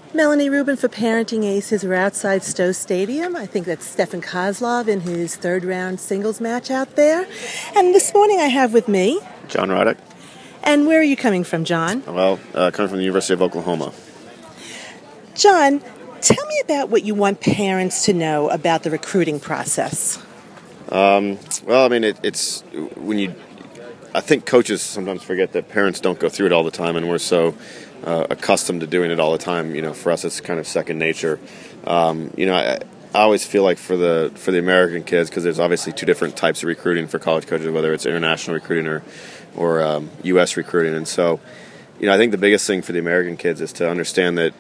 Melanie Rubin for Parenting Aces. We're outside Stowe Stadium. I think that's Stefan Kozlov in his third-round singles match out there. And this morning I have with me John Roddick. And where are you coming from, John? Well, coming from the University of Oklahoma. John, tell me about what you want parents to know about the recruiting process. Well, I mean, it's when you. I think coaches sometimes forget that parents don't go through it all the time, and we're so accustomed to doing it all the time. You know, for us, it's kind of second nature. I always feel like for the American kids, because there's obviously two different types of recruiting for college coaches, whether it's international recruiting or U.S. recruiting, and so, I think the biggest thing for the American kids is to understand that,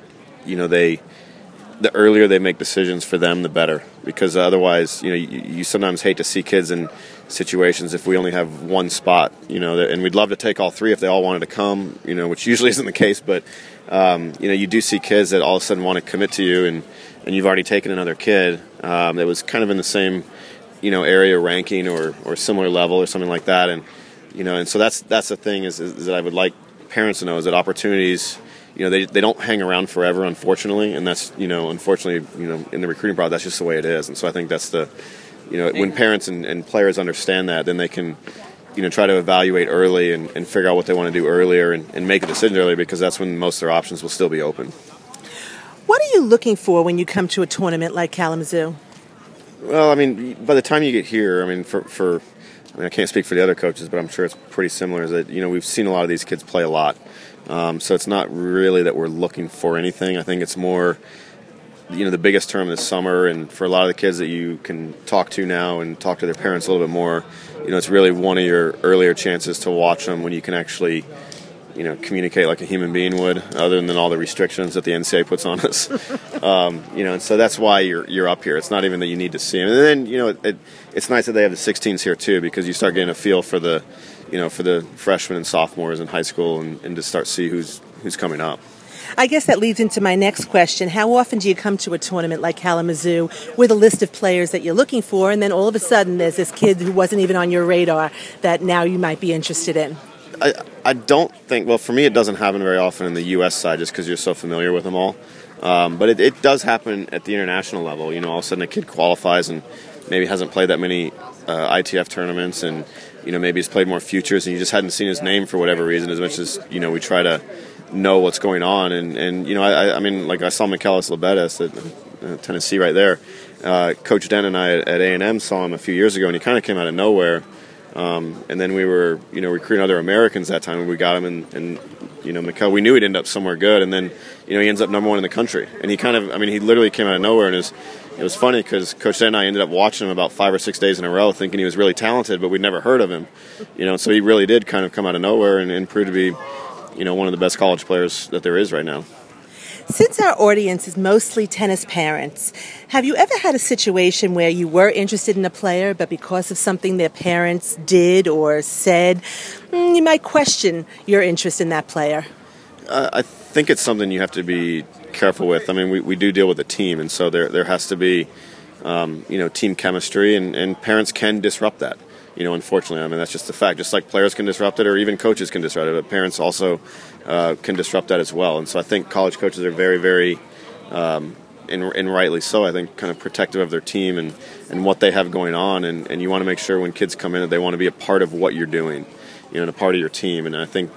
the earlier they make decisions for them, the better. Because otherwise, you sometimes hate to see kids in situations if we only have one spot, and we'd love to take all three if they all wanted to come, which usually isn't the case. But, you do see kids that all of a sudden want to commit to you, and you've already taken another kid that was kind of in the same, area ranking or similar level or something like that. And so that's the thing is that I would like parents to know is that opportunities, they don't hang around forever, unfortunately, and that's, unfortunately, in the recruiting process, that's just the way it is. And so I think that's the, when parents and players understand that, then they can, try to evaluate early and figure out what they want to do earlier and make a decision earlier, because that's when most of their options will still be open. What are you looking for when you come to a tournament like Kalamazoo? Well, I mean, by the time you get here, I mean, I can't speak for the other coaches, but I'm sure it's pretty similar, is that, we've seen a lot of these kids play a lot. So it's not really that we're looking for anything. I think it's more, the biggest term this summer, and for a lot of the kids that you can talk to now and talk to their parents a little bit more, it's really one of your earlier chances to watch them when you can actually, communicate like a human being would, other than all the restrictions that the NCAA puts on us. And so that's why you're up here. It's not even that you need to see them. And then, it's nice that they have the 16s here too, because you start getting a feel for the, for the freshmen and sophomores in high school, and to start see who's coming up. I guess that leads into my next question. How often do you come to a tournament like Kalamazoo with a list of players that you're looking for, and then all of a sudden there's this kid who wasn't even on your radar that now you might be interested in? I don't think, well, for me it doesn't happen very often in the U.S. side, just because you're so familiar with them all. But it does happen at the international level. All of a sudden a kid qualifies and maybe hasn't played that many ITF tournaments, and maybe he's played more futures, and you just hadn't seen his name for whatever reason, as much as we try to know what's going on. And I mean, like I saw Michaelis Lebedes at Tennessee right there. Coach Den and I at A&M saw him a few years ago, and he kind of came out of nowhere. And then we were, recruiting other Americans that time, and we got him, and Mikel, we knew he'd end up somewhere good, and then, he ends up number one in the country. And he literally came out of nowhere, and it was funny because Coach Dan and I ended up watching him about 5 or 6 days in a row, thinking he was really talented, but we'd never heard of him, so he really did kind of come out of nowhere and prove to be, one of the best college players that there is right now. Since our audience is mostly tennis parents, have you ever had a situation where you were interested in a player, but because of something their parents did or said, you might question your interest in that player? I think it's something you have to be careful with. I mean, we do deal with a team, and so there has to be, team chemistry, and parents can disrupt that. Unfortunately, I mean, that's just the fact. Just like players can disrupt it, or even coaches can disrupt it, but parents also can disrupt that as well. And so I think college coaches are very, very, and rightly so, I think, kind of protective of their team and what they have going on. And you want to make sure when kids come in that they want to be a part of what you're doing, and a part of your team. And I think,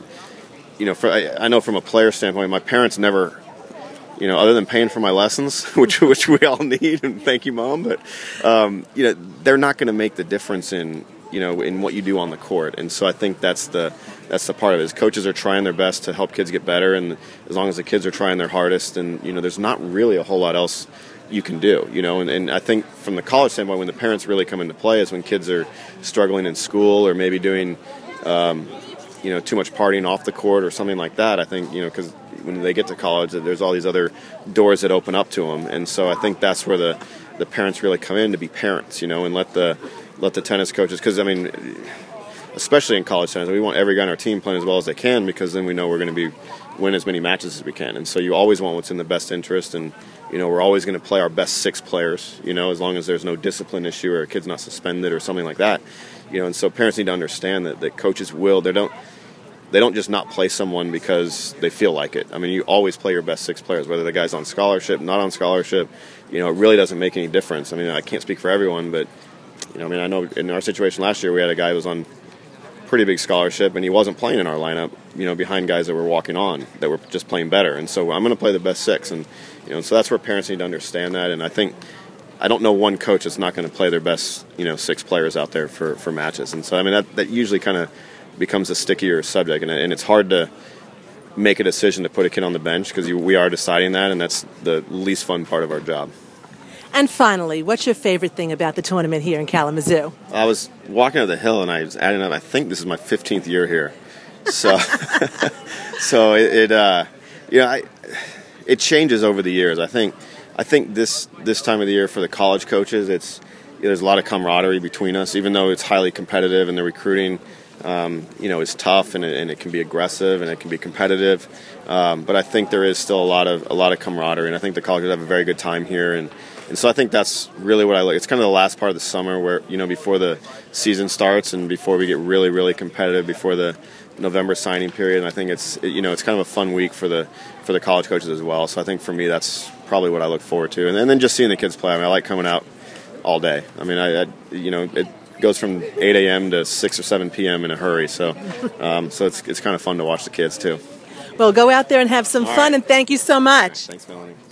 I know from a player standpoint, my parents never, other than paying for my lessons, which we all need, and thank you, Mom, but, they're not going to make the difference in what you do on the court. And so I think that's the part of it, is coaches are trying their best to help kids get better, and as long as the kids are trying their hardest, and, there's not really a whole lot else you can do, and I think from the college standpoint, when the parents really come into play is when kids are struggling in school, or maybe doing, too much partying off the court or something like that. I think, because when they get to college, there's all these other doors that open up to them. And so I think that's where the parents really come in to be parents, and let the tennis coaches, because, I mean, especially in college tennis, we want every guy on our team playing as well as they can, because then we know we're going to win as many matches as we can. And so you always want what's in the best interest, and, we're always going to play our best 6 players, as long as there's no discipline issue or a kid's not suspended or something like that. And so parents need to understand that coaches they don't just not play someone because they feel like it. I mean, you always play your best 6 players, whether the guy's on scholarship, not on scholarship. You know, it really doesn't make any difference. I mean, I can't speak for everyone, but, you know, I mean, I know in our situation last year we had a guy who was on pretty big scholarship, and he wasn't playing in our lineup, you know, behind guys that were walking on, that were just playing better. And so I'm going to play the best 6. And, you know, so that's where parents need to understand that. And I don't know one coach that's not going to play their best, you know, 6 players out there for matches. And so, I mean, that usually kind of becomes a stickier subject, and it's hard to make a decision to put a kid on the bench because we are deciding that, and that's the least fun part of our job. And finally, what's your favorite thing about the tournament here in Kalamazoo? I was walking up the hill, and I was adding up. I think this is my 15th year here, so so it changes over the years. I think this time of the year for the college coaches, there's a lot of camaraderie between us, even though it's highly competitive and the recruiting, you know, is tough and it can be aggressive and it can be competitive. But I think there is still a lot of camaraderie, and I think the colleges have a very good time here. And so I think that's really what I like. It's kind of the last part of the summer where, you know, before the season starts and before we get really, really competitive before the November signing period. And I think it's kind of a fun week for the college coaches as well. So I think for me that's probably what I look forward to. And then just seeing the kids play. I mean, I like coming out all day. I mean, it goes from 8 a.m. to 6 or 7 p.m. in a hurry. So it's kind of fun to watch the kids too. Well, go out there and have some fun, and thank you so much. Thanks, Melanie.